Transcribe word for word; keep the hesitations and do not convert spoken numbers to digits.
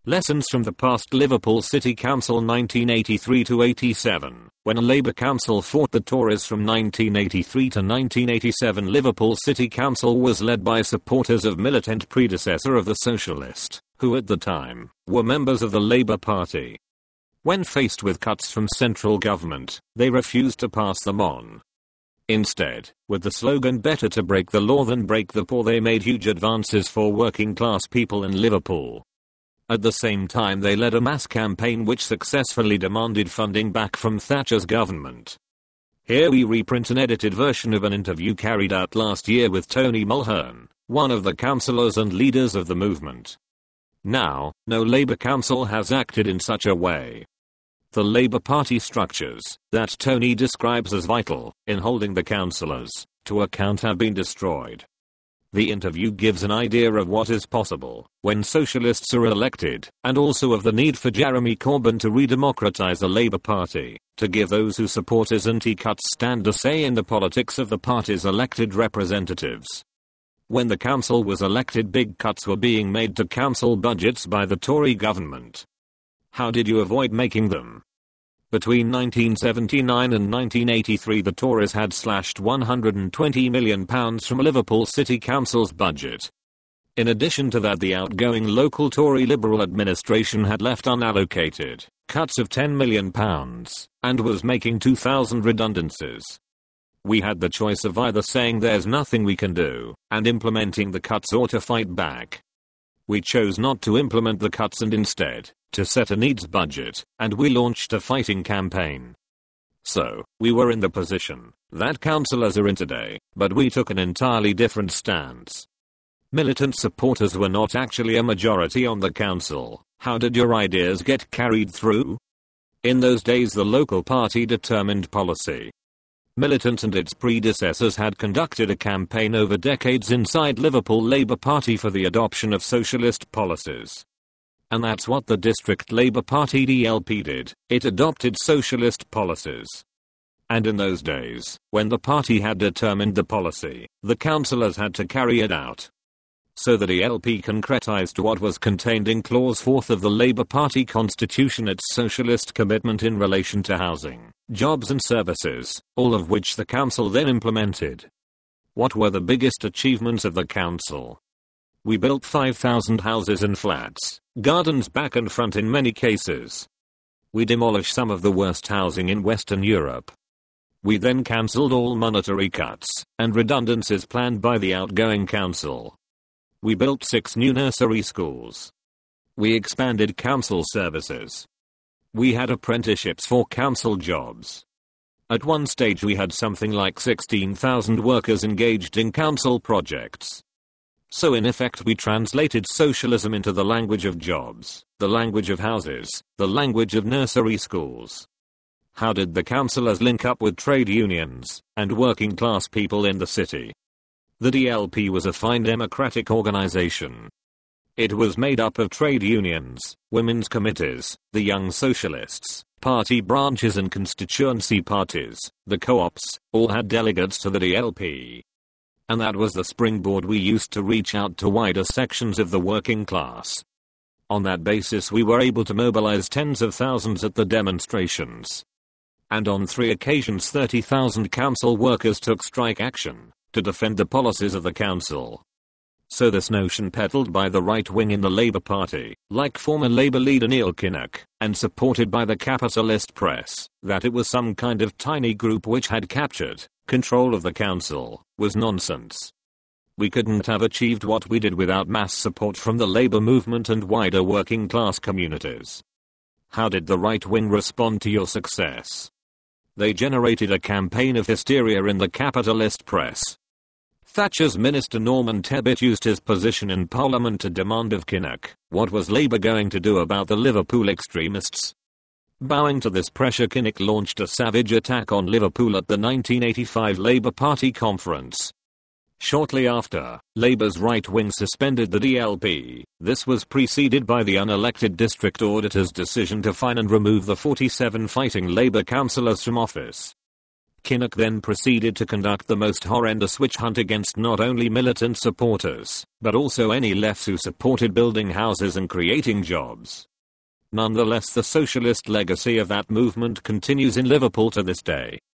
Lessons from the past. Liverpool City Council nineteen eighty-three to eighty-seven. When a Labour council fought the Tories from nineteen eighty-three to nineteen eighty-seven, Liverpool City Council was led by supporters of militant predecessor of the Socialist, who at the time were members of the Labour Party. When faced with cuts from central government, they refused to pass them on. Instead, with the slogan "Better to break the law than break the poor," they made huge advances for working class people in Liverpool. At the same time, they led a mass campaign which successfully demanded funding back from Thatcher's government. Here we reprint an edited version of an interview carried out last year with Tony Mulhern, one of the councillors and leaders of the movement. Now, no Labour council has acted in such a way. The Labour Party structures that Tony describes as vital in holding the councillors to account have been destroyed. The interview gives an idea of what is possible when socialists are elected, and also of the need for Jeremy Corbyn to redemocratise the Labour Party, to give those who support his anti-cuts stand a say in the politics of the party's elected representatives. When the council was elected, big cuts were being made to council budgets by the Tory government. How did you avoid making them? Between nineteen seventy-nine and nineteen eighty-three, the Tories had slashed one hundred twenty million pounds from Liverpool City Council's budget. In addition to that, the outgoing local Tory Liberal administration had left unallocated cuts of ten million pounds and was making two thousand redundancies. We had the choice of either saying there's nothing we can do and implementing the cuts, or to fight back. We chose not to implement the cuts and instead to set a needs budget, and we launched a fighting campaign. So, we were in the position that councillors are in today, but we took an entirely different stance. Militant supporters were not actually a majority on the council. How did your ideas get carried through? In those days, the local party determined policy. Militant and its predecessors had conducted a campaign over decades inside Liverpool Labour Party for the adoption of socialist policies. And that's what the District Labour Party D L P did. It adopted socialist policies. And in those days, when the party had determined the policy, the councillors had to carry it out. So the D L P concretised what was contained in Clause fourth of the Labour Party constitution, its socialist commitment in relation to housing, jobs and services, all of which the council then implemented. What were the biggest achievements of the council? We built five thousand houses and flats, gardens back and front in many cases. We demolished some of the worst housing in Western Europe. We then cancelled all monetary cuts and redundancies planned by the outgoing council. We built six new nursery schools. We expanded council services. We had apprenticeships for council jobs. At one stage we had something like sixteen thousand workers engaged in council projects. So in effect we translated socialism into the language of jobs, the language of houses, the language of nursery schools. How did the councillors link up with trade unions and working class people in the city? The D L P was a fine democratic organization. It was made up of trade unions, women's committees, the Young Socialists, party branches and constituency parties. The co-ops all had delegates to the D L P. And that was the springboard we used to reach out to wider sections of the working class. On that basis we were able to mobilize tens of thousands at the demonstrations. And on three occasions thirty thousand council workers took strike action to defend the policies of the council. So this notion peddled by the right wing in the Labour Party, like former Labour leader Neil Kinnock, and supported by the capitalist press, that it was some kind of tiny group which had captured control of the council, was nonsense. We couldn't have achieved what we did without mass support from the Labour movement and wider working class communities. How did the right wing respond to your success? They generated a campaign of hysteria in the capitalist press. Thatcher's minister Norman Tebbit used his position in Parliament to demand of Kinnock, what was Labour going to do about the Liverpool extremists? Bowing to this pressure, Kinnock launched a savage attack on Liverpool at the nineteen eighty-five Labour Party conference. Shortly after, Labour's right wing suspended the D L P. This was preceded by the unelected district auditor's decision to fine and remove the forty-seven fighting Labour councillors from office. Kinnock then proceeded to conduct the most horrendous witch hunt against not only militant supporters, but also any lefts who supported building houses and creating jobs. Nonetheless, the socialist legacy of that movement continues in Liverpool to this day.